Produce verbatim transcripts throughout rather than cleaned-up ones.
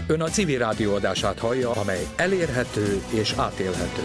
Ön a civil rádióadását hallja, amely elérhető és átélhető.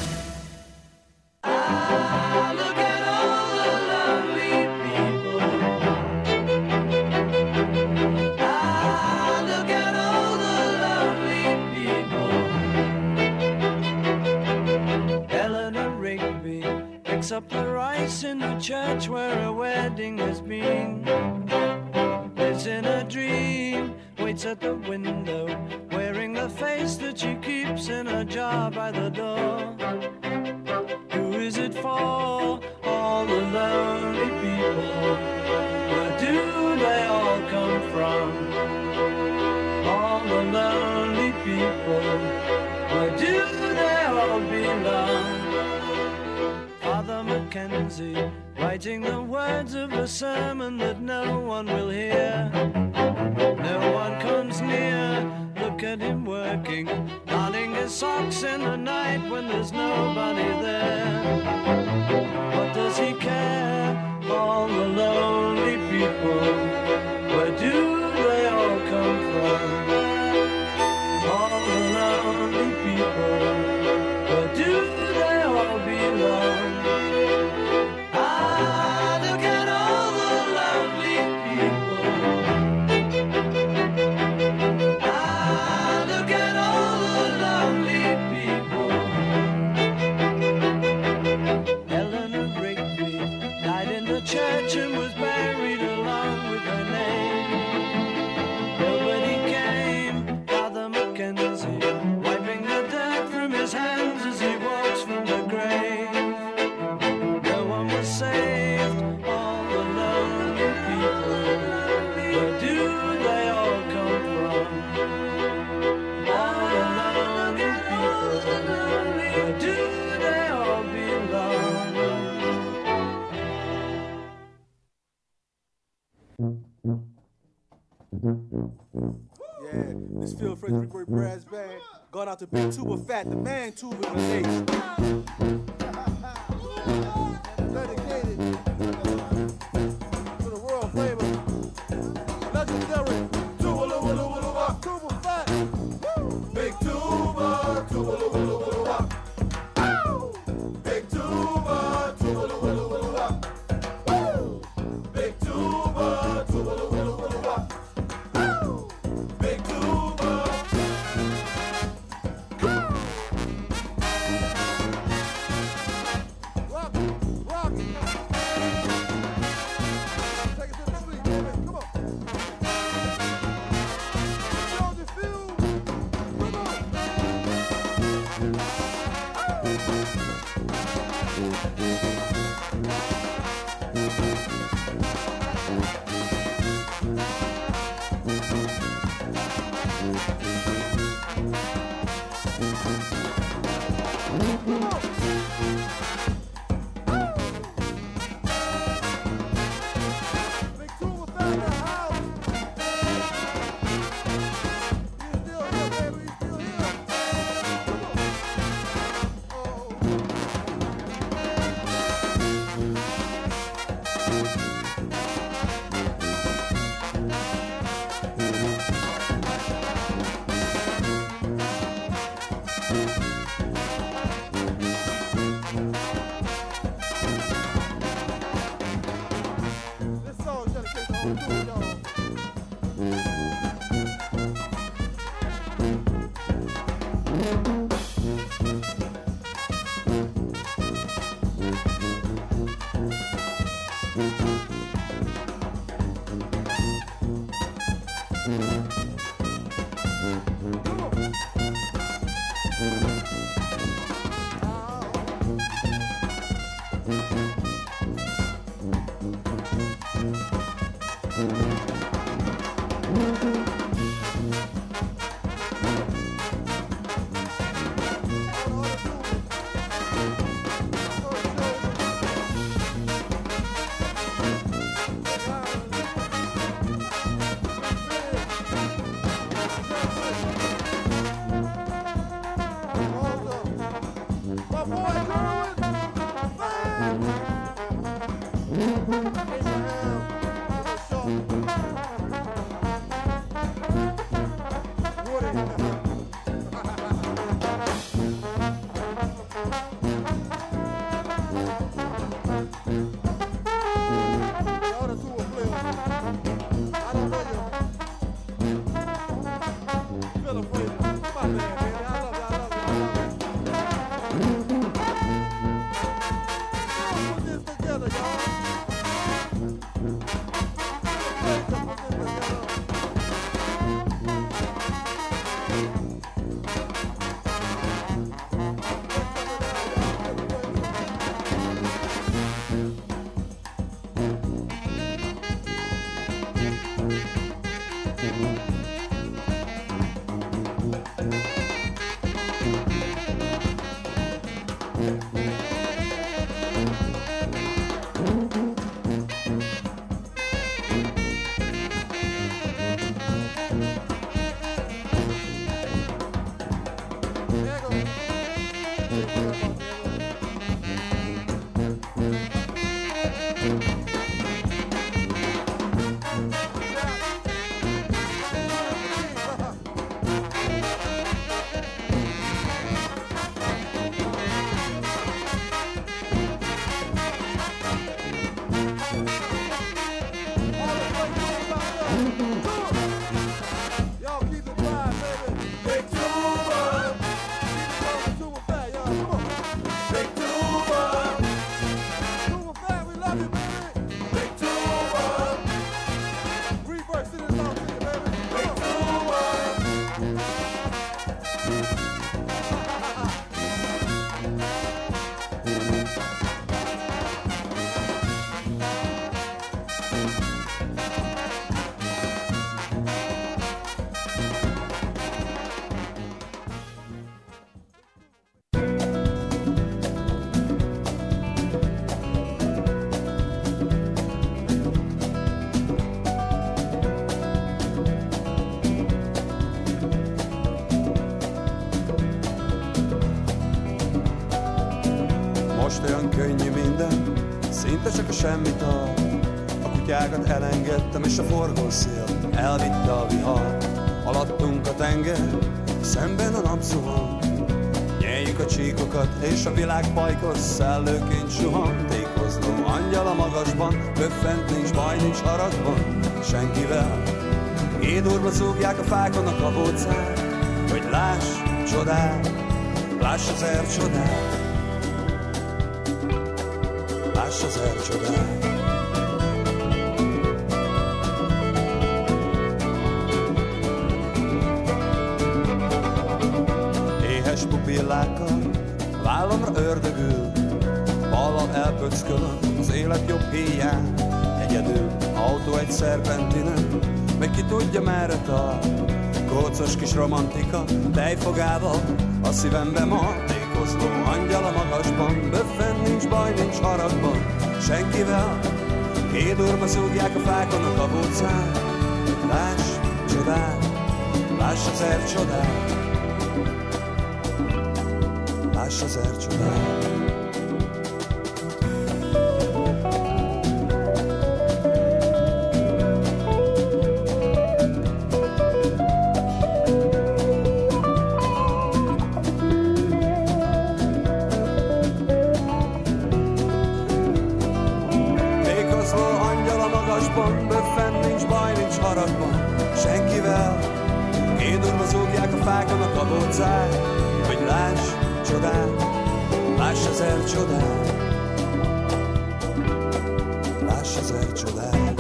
Up the rice in the church where a wedding has been. Lives in a dream, waits at the window, wearing the face that she keeps in a jar by the door. Who is it for? All the lonely people. Where do they all come from? All the lonely people. Where do they all belong? Father Mackenzie, writing the words of a sermon that no one will hear. No one comes near, look at him working, darning his socks in the night when there's nobody there. What does he care? All the lonely people, where do they all come from? All the lonely people, where do they all belong? Church and was buried along with her name. Nobody came, Father Mackenzie, wiping the dirt from his hands as he walks from the grave. No one was saved, all the lonely people. Where do they all come from? All the lonely people. Where do they all belong? Yeah, this Phil Fraser Rickworth Brass Band going out to Big Tuba Fat, the man tuba in the nation. Dedicated to the world famous legendary Tuba Lu Lu Lu Lu Tuba Fat. Big Tuba, Tuba Lu Lu Lu Lu Big Tuba, Tuba Lu Lu Lu Lu Big Tuba, Tuba Lu Lu Lu Lu Big Tuba. Rock it, rock it. Take it to the street, baby. Come on. Show the fuse. Come on. Woody. Most olyan könnyű minden, szinte csak a semmit ad. A kutyákat elengedtem, és a forgószél elvitte a vihar. Alattunk a tenger, szemben a napzuhan. Nyeljük a csíkokat, és a világ pajkos szellőként suhan. Tékozló angyal a magasban, böffent, nincs baj, nincs haragban senkivel. Édurva zúgják a fákon a kabócát, hogy láss csodát, láss az er csodát, láss az er csodát. Éhes pupillákkal vállamra ördögül, ballal elpöckölöm az élet jobb híján. Egyedül autó egy szerpentinen, meg ki tudja merre tart. Kócos kis romantika tejfogával a szívembe ma. Tékozló angyal a magasban, böffen, nincs baj, nincs haragban senkivel. Kédurva zúgják a fákon a kabócát. Láss csodát, láss az er csodát, láss az er csodát. Böffen, nincs baj, nincs haragban senkivel. Kédurva zúgják a fákon a kabócát, hogy láss csodát, láss az er csodát, láss az er csodát.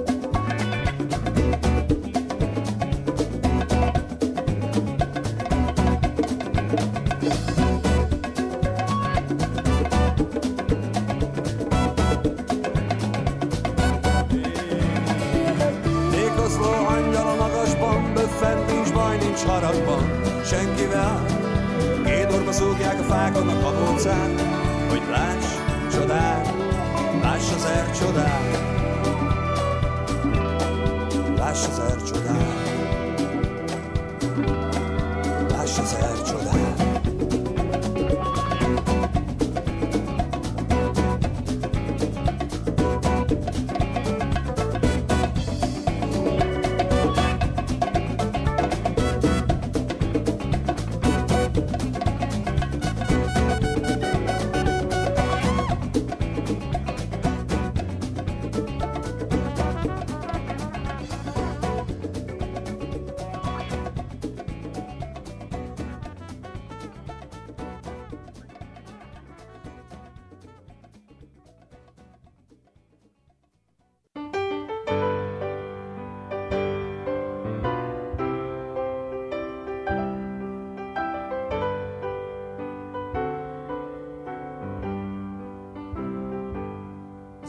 Haragban senkivel. Kédurva zúgják a fákon a kabócát, hogy láss csodát, láss az er csodát, láss az er csodát, láss az er csodát.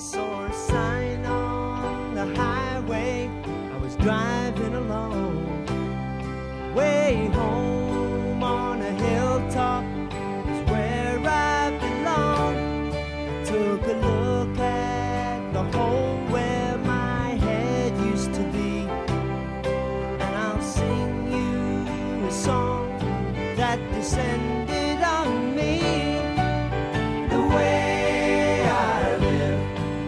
saw a sign on the highway. I was driving along, way home on a hilltop is where I belong. I took a look at the hole where my head used to be, and I'll sing you a song that descended on me. The way I live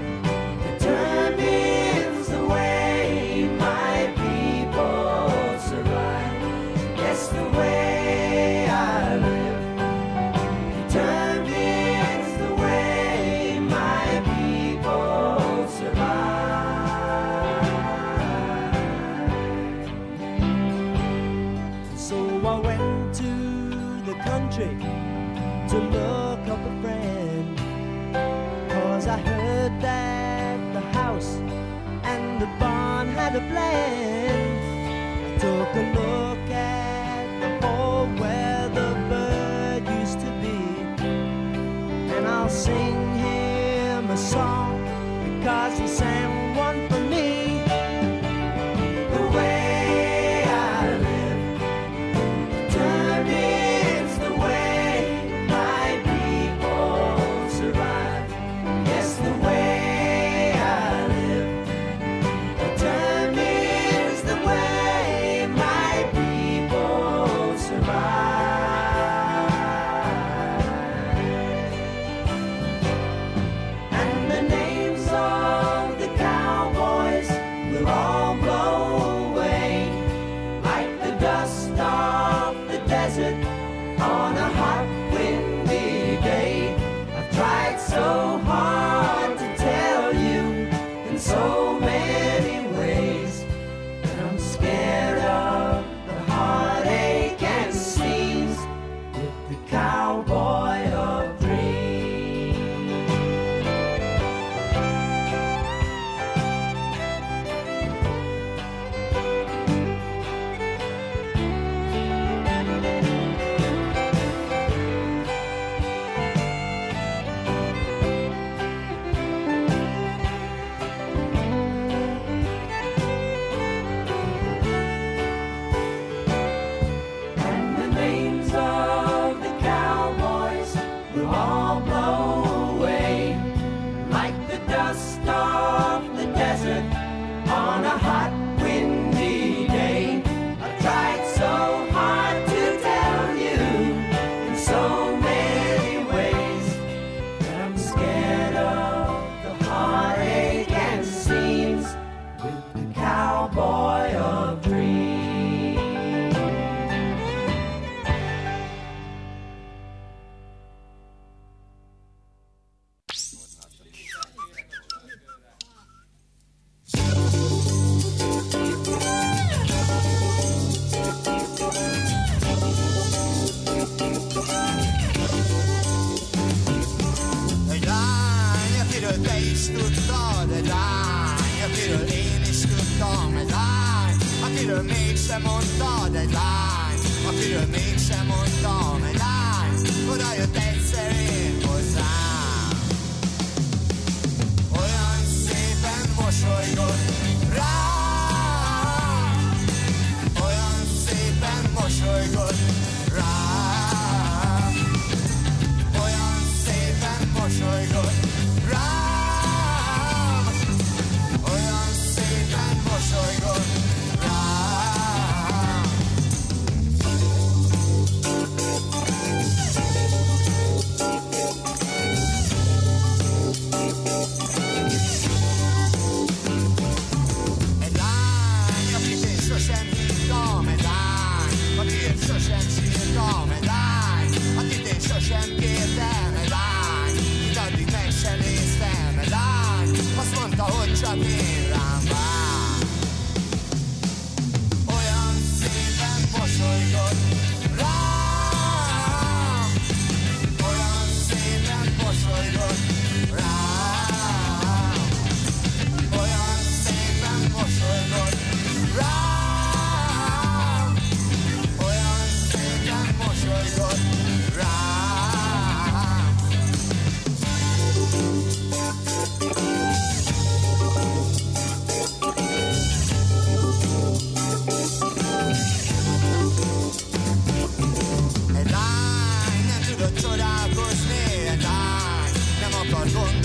determines the way my people survive. Yes, the way I live determines the way my people survive. So I went to the country to look up a friend, 'cause I heard that the house and the barn had a blend. I took a look at the hole where the bird used to be, and I'll sing him a song because he sang one for me. The way I live determines the way my people survive. Yes, the way I live determines the way my people survive. And the names of the cowboys will all blow away like the dust off the desert on a hot windy day. I've tried so hard to tell you in so many ways that I'm scared of the heartache and scenes with the cowboy of dreams. And the names of the cowboys will all blow away like the dust off the desert on a hot windy day. I've tried so hard to tell you in so many ways that I'm scared of the heartache and scenes with the cowboy of dreams. Egy lány, akiről te is tudtad, egy lány, akiről én is tudtam, egy lány, akiről mégsem mondtad, egy lány, akiről mégsem mondtam, egy lány, oda jött egyszer én hozzám. Olyan szépen mosolygott rám, olyan szépen mosolygott rám, olyan szépen mosolygott rám, olyan szépen mosolygott rám.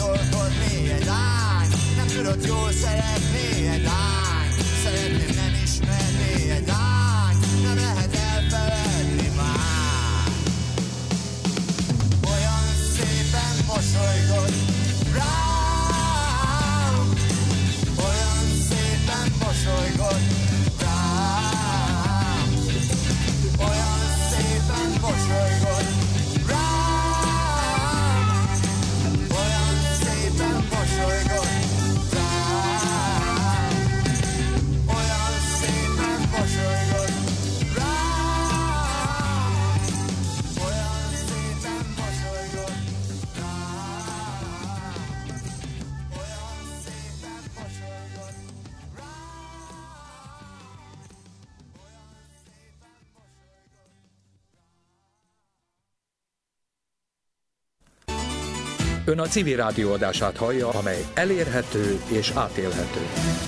Mosolygodni egy lány, nem tudod jól szeretni egy lány. Szeretném nem ismerni egy lány, nem lehet elfeledni már. Olyan szépen mosolygod rám, olyan szépen mosolygod rám, olyan szépen mosolygod rám, olyan szépen mosolygod rám, olyan szépen mosolygod rám, olyan szépen mosolygod rám, olyan szépen mosolygod Ön a civil rádió adását hallja, amely elérhető és átélhető.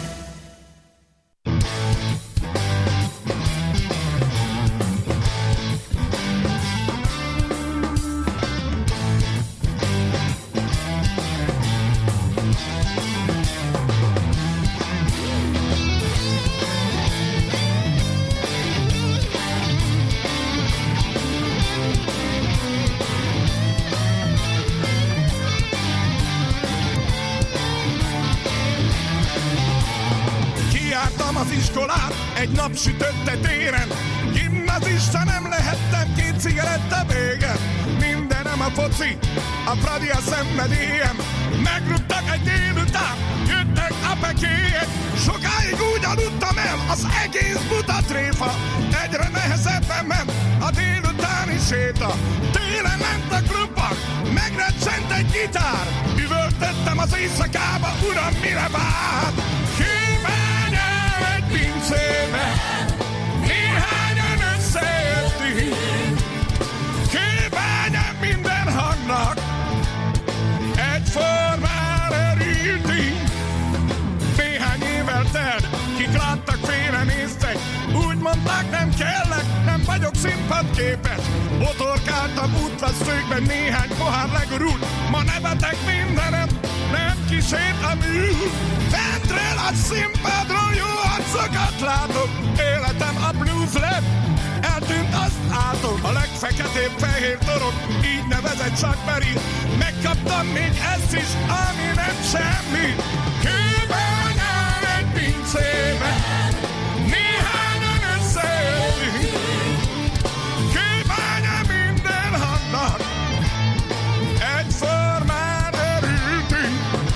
Az iskolát egy napsütötte téren, gimnazista nem lehettem, két cigaretta vége. Mindenem a foci, a Fradi a szenvedélyem. Megrúgtak egy délután, jöttek a pekélyek. Sokáig úgy aludtam el, az egész buta tréfa. Egyre nehezebben ment a délutáni séta. Télen ment a klubban, megrecsent egy gitár. Üvöltöttem az éjszakába, uram, mire vár? Pincébe néhányan összejöttünk, kőbányán minden hangnak egyformán örültünk. Néhány évvel telt, kik láttak, félrenéztek, úgy mondták, nem kellek, nem vagyok színpadképes. Botorkáltam útvesztőkben, néhány pohár legurult, ma nevetek mindenem, nem kísért a mű. Fentről a színpadról jó arcokat látok, életem a blues lett, eltűnt, azt látom. A legfeketébb fehér torok, így nevezett Chuck Berry. Megkaptam még ezt is, ami nem semmi. Kőbányán egy pincébe néhányan összejöttünk, kőbányán minden hangnak egyformán örültünk.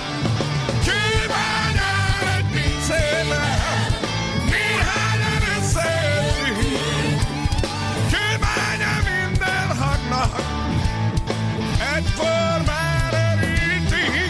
Kőbányán egy pincébe néhányan összejöttünk, kőbányán minden hangnak egyformán örültünk.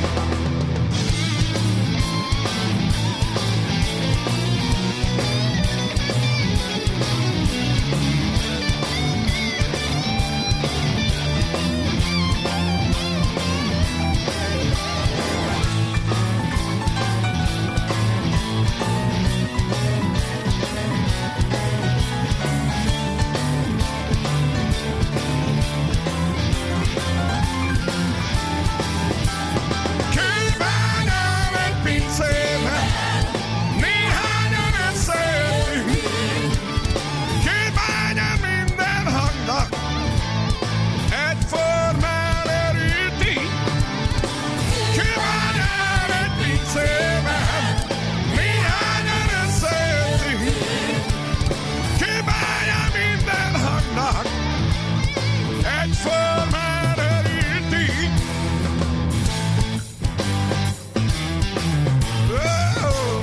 Kőbányán egy pincébe néhányan összejöttünk, kőbányán minden hangnak egyformán örültünk. Kőbányán egy pincébe néhányan összejöttünk, kőbányán minden hangnak egyformán örültünk. Oh!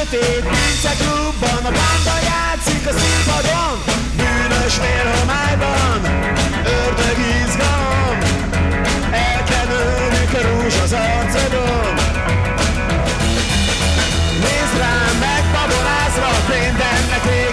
City, Pizza Group,